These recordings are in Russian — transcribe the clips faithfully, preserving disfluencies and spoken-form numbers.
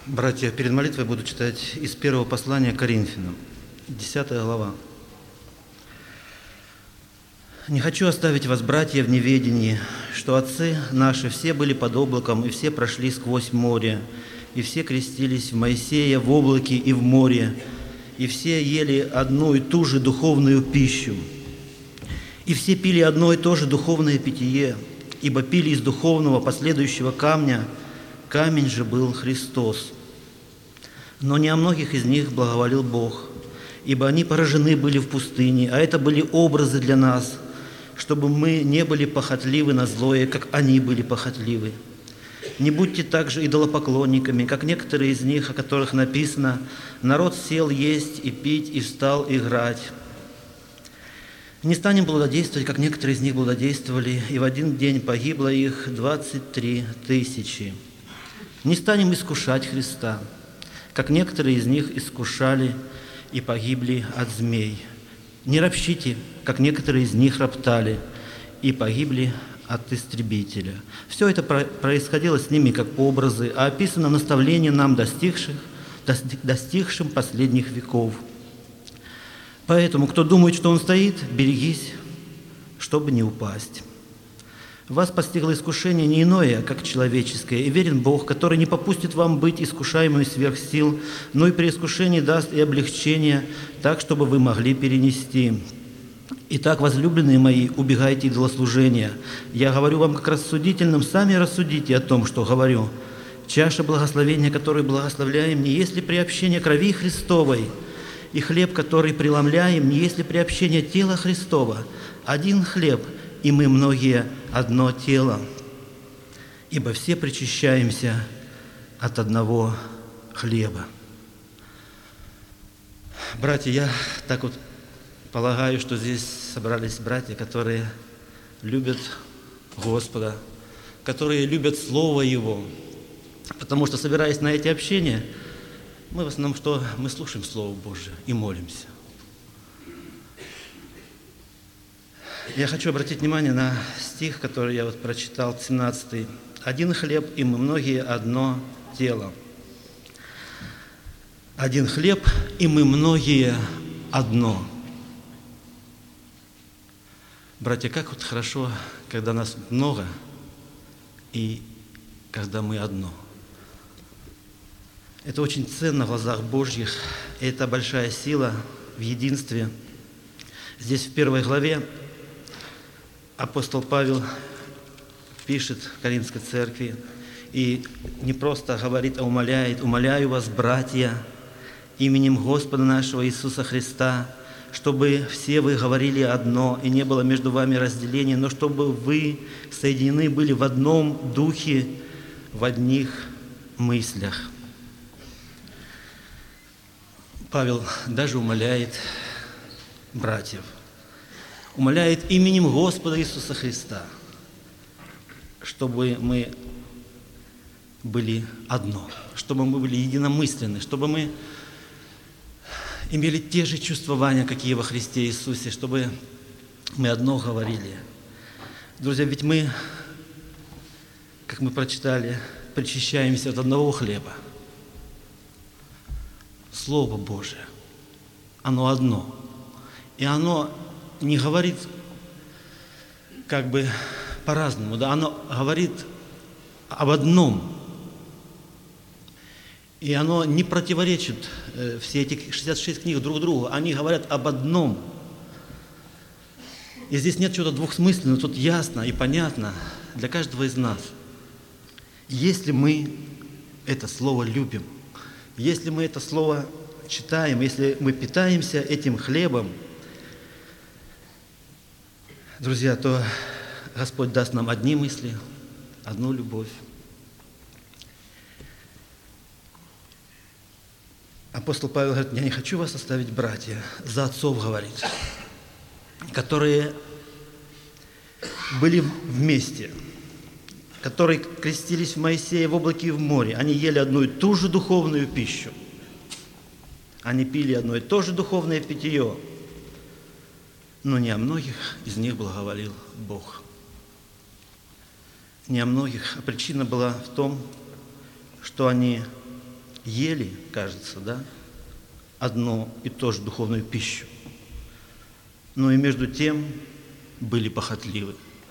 Братья, перед молитвой буду читать из первого послания к Коринфянам, десятая глава. «Не хочу оставить вас, братья, в неведении, что отцы наши все были под облаком, и все прошли сквозь море, и все крестились в Моисея в облаке и в море, и все ели одну и ту же духовную пищу, и все пили одно и то же духовное питье, ибо пили из духовного последующего камня, камень же был Христос. Но не о многих из них благоволил Бог, ибо они поражены были в пустыне, а это были образы для нас, чтобы мы не были похотливы на злое, как они были похотливы. Не будьте также идолопоклонниками, как некоторые из них, о которых написано: народ сел есть и пить, и встал играть. Не станем блудодействовать, как некоторые из них блудодействовали, и в один день погибло их двадцать три тысячи. Не станем искушать Христа, как некоторые из них искушали и погибли от змей. Не ропщите, как некоторые из них роптали и погибли от истребителя. Все это происходило с ними как образы, а описано наставление нам, достигших, достигшим последних веков. Поэтому, кто думает, что он стоит, берегись, чтобы не упасть. Вас постигло искушение не иное, как человеческое, и верен Бог, который не попустит вам быть искушаемыми сверх сил, но и при искушении даст и облегчение, так, чтобы вы могли перенести. Итак, возлюбленные мои, убегайте идолослужения. Я говорю вам как рассудительным, сами рассудите о том, что говорю. Чаша благословения, которую благословляем, не есть ли приобщение крови Христовой, и хлеб, который преломляем, не есть ли приобщение тела Христова. Один хлеб, и мы многие одно тело, ибо все причащаемся от одного хлеба». Братья, я так вот полагаю, что здесь собрались братья, которые любят Господа, которые любят Слово Его, потому что, собираясь на эти общения, мы в основном что? Мы слушаем Слово Божие и молимся. Я хочу обратить внимание на стих, который я вот прочитал, семнадцатый. «Один хлеб, и мы многие одно тело». Один хлеб, и мы многие одно. Братья, как вот хорошо, когда нас много, и когда мы одно. Это очень ценно в глазах Божьих, и это большая сила в единстве. Здесь в первой главе апостол Павел пишет Коринфской церкви и не просто говорит, а умоляет: «Умоляю вас, братья, именем Господа нашего Иисуса Христа, чтобы все вы говорили одно, и не было между вами разделения, но чтобы вы соединены были в одном духе, в одних мыслях». Павел даже умоляет братьев, умоляет именем Господа Иисуса Христа, чтобы мы были одно, чтобы мы были единомысленны, чтобы мы имели те же чувствования, какие во Христе Иисусе, чтобы мы одно говорили. Друзья, ведь мы, как мы прочитали, причащаемся от одного хлеба. Слово Божие, оно одно. И оно не говорит как бы по-разному, да, оно говорит об одном. И оно не противоречит, э, все эти шестьдесят шесть книг друг другу, они говорят об одном. И здесь нет чего-то двухсмысленного, тут ясно и понятно для каждого из нас. Если мы это слово любим, если мы это слово читаем, если мы питаемся этим хлебом, друзья, то Господь даст нам одни мысли, одну любовь. Апостол Павел говорит: «Я не хочу вас оставить, братья», за отцов говорит, которые были вместе, которые крестились в Моисея в облаке и в море. Они ели одну и ту же духовную пищу. Они пили одно и то же духовное питье. Но не о многих из них благоволил Бог. Не о многих. А причина была в том, что они ели, кажется, да, одну и ту же духовную пищу, но и между тем были похотливы.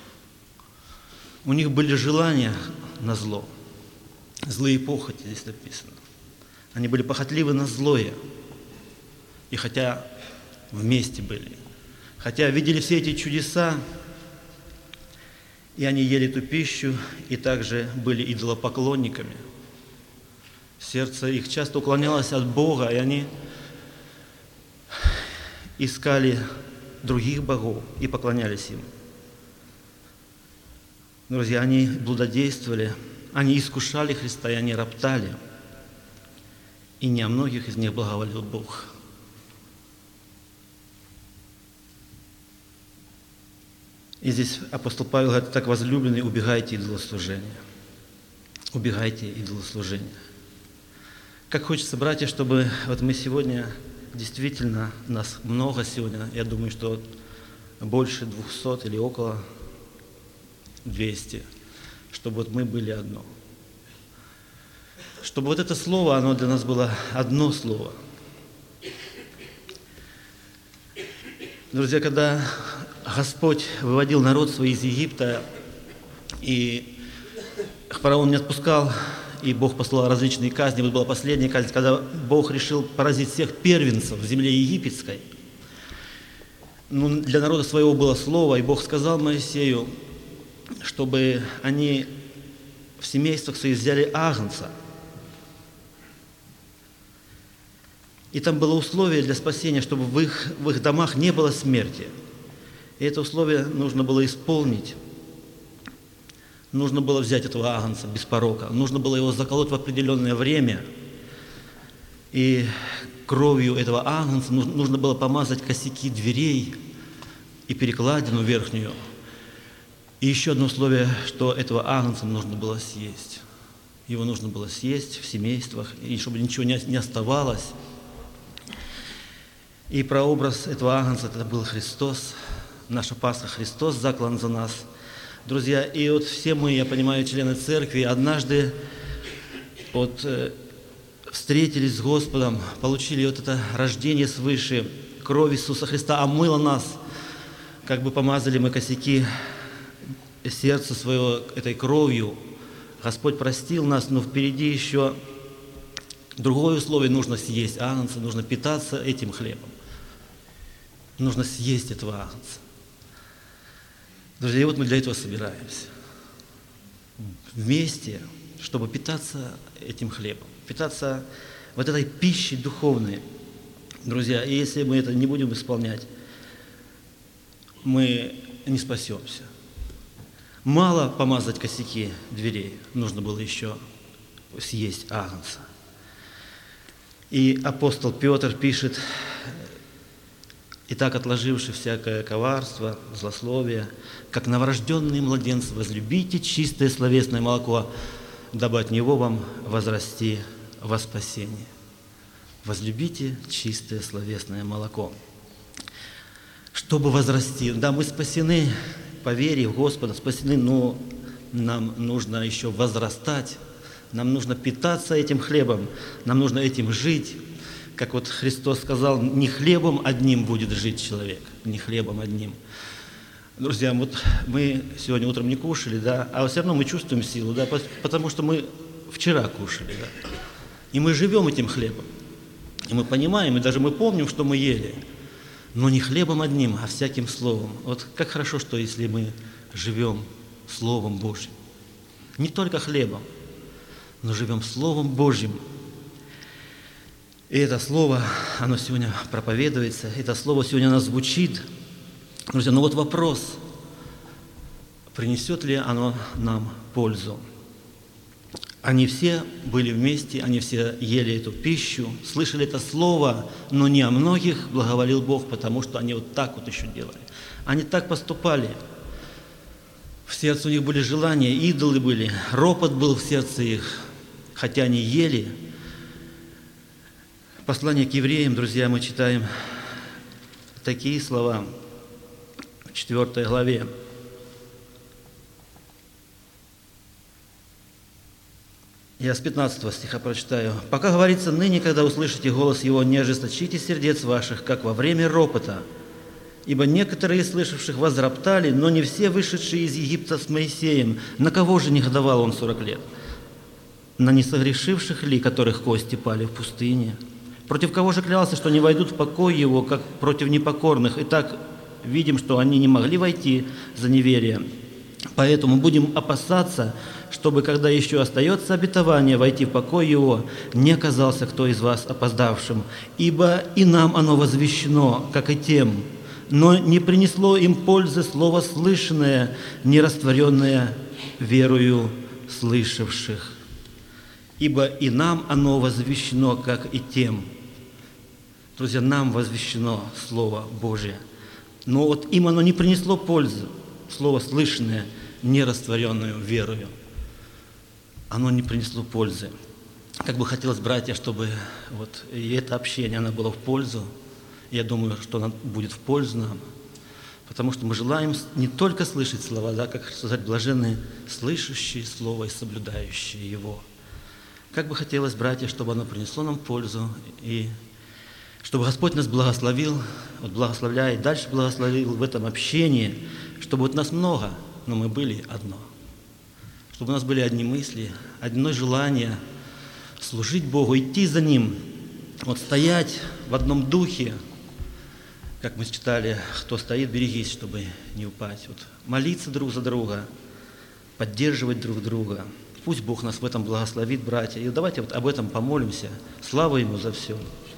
У них были желания на зло, злые похоти, здесь написано. Они были похотливы на злое, и хотя вместе были, хотя видели все эти чудеса, и они ели эту пищу, и также были идолопоклонниками. Сердце их часто уклонялось от Бога, и они искали других богов и поклонялись им. Друзья, они блудодействовали, они искушали Христа, и они роптали. И не о многих из них благоволил Бог. И здесь апостол Павел говорит: так, возлюбленные, убегайте идолослужения. Убегайте идолослужения. Как хочется, братья, чтобы вот мы сегодня, действительно, нас много сегодня, я думаю, что больше двухсот или около двухсот, чтобы вот мы были одно. Чтобы вот это слово, оно для нас было одно слово. Друзья, когда Господь выводил народ свой из Египта, и фараон не отпускал, и Бог послал различные казни. Вот была последняя казнь, когда Бог решил поразить всех первенцев в земле египетской. Ну, для народа своего было слово, и Бог сказал Моисею, чтобы они в семействах своих взяли агнца. И там было условие для спасения, чтобы в их, в их домах не было смерти. И это условие нужно было исполнить. Нужно было взять этого агнца без порока. Нужно было его заколоть в определенное время. И кровью этого агнца нужно было помазать косяки дверей и перекладину верхнюю. И еще одно условие, что этого агнца нужно было съесть. Его нужно было съесть в семействах, и чтобы ничего не оставалось. И прообраз этого агнца – это был Христос, наша Пасха, Христос заклан за нас. Друзья, и вот все мы, я понимаю, члены церкви, однажды вот, э, встретились с Господом, получили вот это рождение свыше, кровь Иисуса Христа омыла нас, как бы помазали мы косяки сердца своего этой кровью. Господь простил нас, но впереди еще другое условие: нужно съесть агнца, нужно питаться этим хлебом. Нужно съесть этого агнца. Друзья, и вот мы для этого собираемся. Вместе, чтобы питаться этим хлебом, питаться вот этой пищей духовной. Друзья, и если мы это не будем исполнять, мы не спасемся. Мало помазать косяки дверей, нужно было еще съесть агнца. И апостол Петр пишет: «Итак, отложивши всякое коварство, злословие, как новорожденные младенцы, возлюбите чистое словесное молоко, дабы от него вам возрасти во спасение». Возлюбите чистое словесное молоко. Чтобы возрасти, да, мы спасены по вере в Господа, спасены, но нам нужно еще возрастать, нам нужно питаться этим хлебом, нам нужно этим жить. Как вот Христос сказал: не хлебом одним будет жить человек, не хлебом одним. Друзья, вот мы сегодня утром не кушали, да, а все равно мы чувствуем силу, да, потому что мы вчера кушали, да. И мы живем этим хлебом. И мы понимаем, и даже мы помним, что мы ели. Но не хлебом одним, а всяким словом. Вот как хорошо, что если мы живем Словом Божьим. Не только хлебом, но живем Словом Божьим. И это слово, оно сегодня проповедуется, это слово сегодня оно звучит. Друзья, ну вот вопрос: принесет ли оно нам пользу? Они все были вместе, они все ели эту пищу, слышали это слово, но не о многих благоволил Бог, потому что они вот так вот еще делали. Они так поступали. В сердце у них были желания, идолы были, ропот был в сердце их, хотя они ели. Послание к евреям, друзья, мы читаем такие слова в четвёртой главе. Я с пятнадцатого стиха прочитаю. «Пока говорится ныне, когда услышите голос его, не ожесточите сердец ваших, как во время ропота. Ибо некоторые из слышавших возроптали, но не все вышедшие из Египта с Моисеем. На кого же негодовал он сорок лет? На несогрешивших ли, которых кости пали в пустыне? Против кого же клялся, что не войдут в покой его, как против непокорных? Итак, видим, что они не могли войти за неверие. Поэтому будем опасаться, чтобы, когда еще остается обетование войти в покой его, не оказался кто из вас опоздавшим. Ибо и нам оно возвещено, как и тем, но не принесло им пользы слово слышанное, не растворенное верою слышавших. Ибо и нам оно возвещено, как и тем». Друзья, нам возвещено Слово Божие, но вот им оно не принесло пользы, слово слышанное, не растворенную верою. Оно не принесло пользы. Как бы хотелось, братья, чтобы вот и это общение, оно было в пользу. Я думаю, что оно будет в пользу нам, потому что мы желаем не только слышать слова, да, как сказать, блаженные, слышащие Слово и соблюдающие его. Как бы хотелось, братья, чтобы оно принесло нам пользу, и чтобы Господь нас благословил, вот благословляя, и дальше благословил в этом общении, чтобы вот нас много, но мы были одно. Чтобы у нас были одни мысли, одно желание служить Богу, идти за Ним, вот стоять в одном духе, как мы читали, кто стоит, берегись, чтобы не упасть. Вот молиться друг за друга, поддерживать друг друга. Пусть Бог нас в этом благословит, братья. И давайте вот об этом помолимся. Слава Ему за все.